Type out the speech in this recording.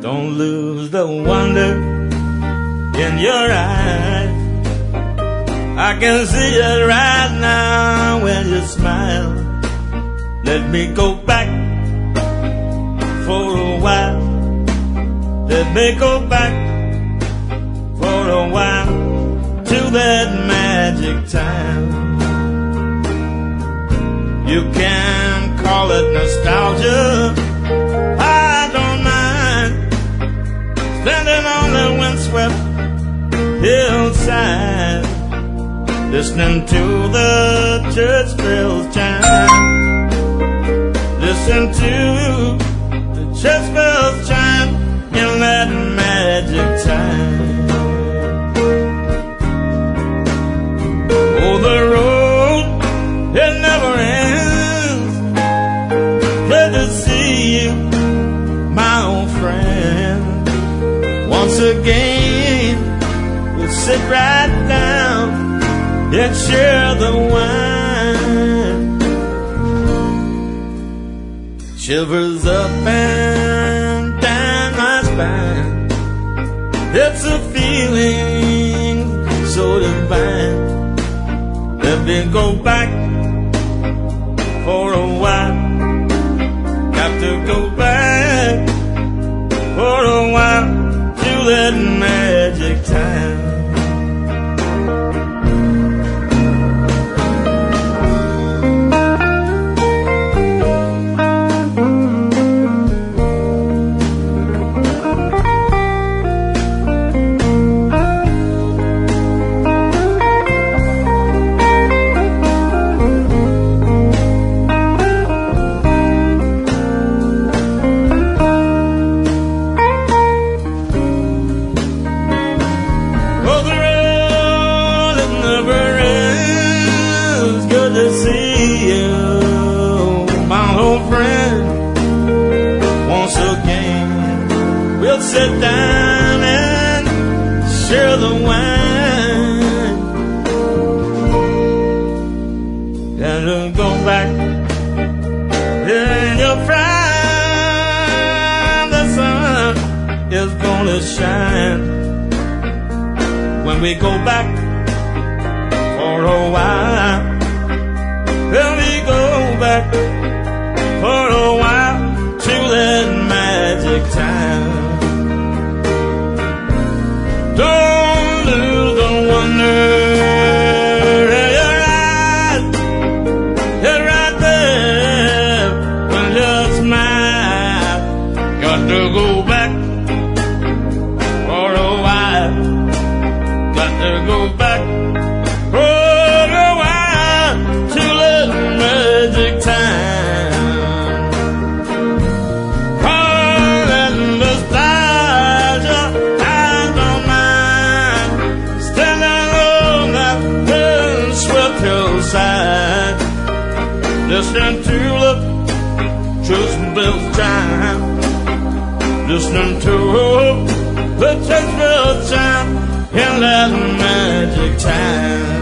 Don't lose the wonder in your eyes. I can see it right now when you smile. Let me go back for a while. Let me go back for a while to that magic time. You can call it nostalgia, I don't mind. Standing on the windswept hillside, listening to the church bells chime. Listen to the church bells chime in that magic time. Oh, the road, it never ends. Good to see you, my old friend. Once again, we'll sit right down and share the wine. Shivers up and down my spine. It's a feeling so divine. Let me go back for a while. Got to go back for a while to that magic time. Sit down and share the wine. And go back and you'll find the sun is gonna shine when we go back for a while. When we go back for a while to that magic time. Don't lose the wonder in your eyes. It's right there when you smile. Got to go back for a while. Got to go back for a while to that magic time. Listening to the church bells chime. Listening to the church bells chime in that magic time.